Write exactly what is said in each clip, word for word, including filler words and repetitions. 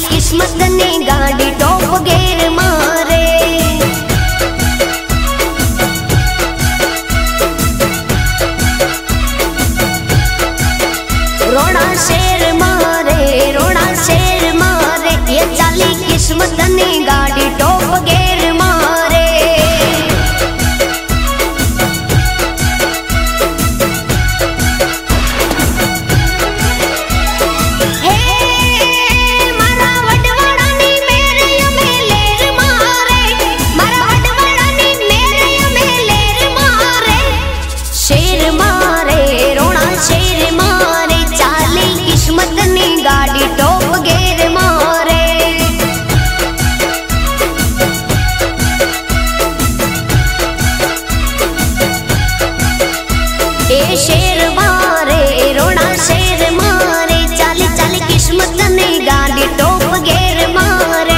किस्मत ने गाड़ी टॉप गेर मारे। रोड़ा शेर मारे रोड़ा शेर मारे ये चाली किस्मत ने गाड़ी टॉप गेर मारे। गाड़ी टॉप गेर मारे। ए शेर मारे रोड़ा शेर मारे चाली चाली किस्मत ने गाड़ी टॉप गेर मारे।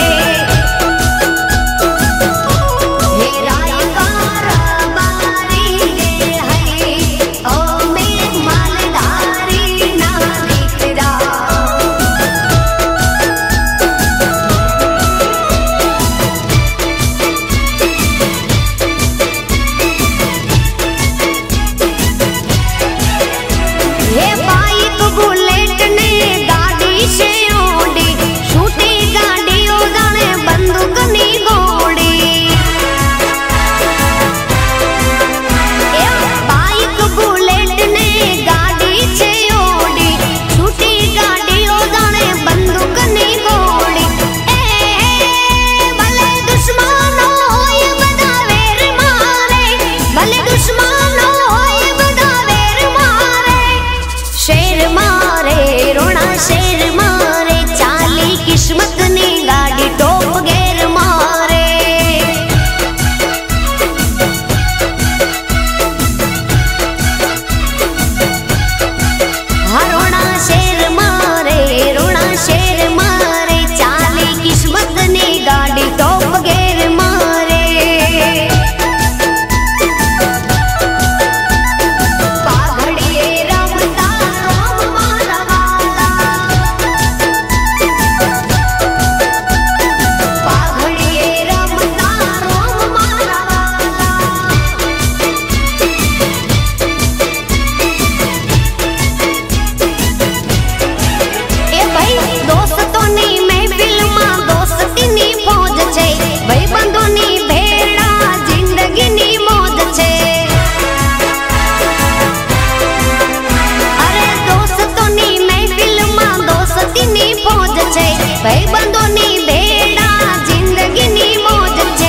भाई बंदो नी भेड़ा जिंदगी नी मौज छे।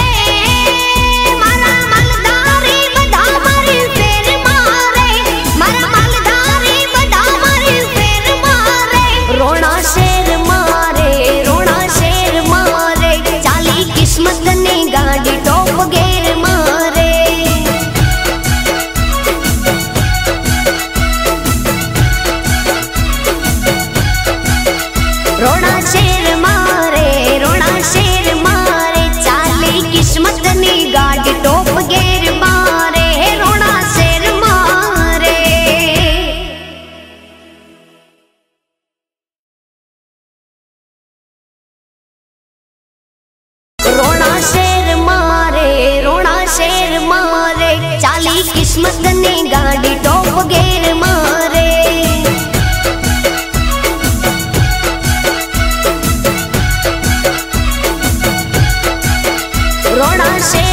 ए मारा मालधारी बधा मारी फेर मारे मारा मालधारी बधा मारी फेर मारे। रोड़ा शेर मारे रोड़ा शेर मारे चाली किस्मत ने गाड़ी टॉप गेर मारे। रोड़ा शेर मारे रोड़ा शेर मारे चाली किस्मत ने गाड़ी टॉप गेर मारे। रोड़ा शेर मारे रोड़ा शेर मारे रोड़ा शेर मारे चाली किस्मत ने गाड़ी टॉप गेर मारे। रोड़ा शेर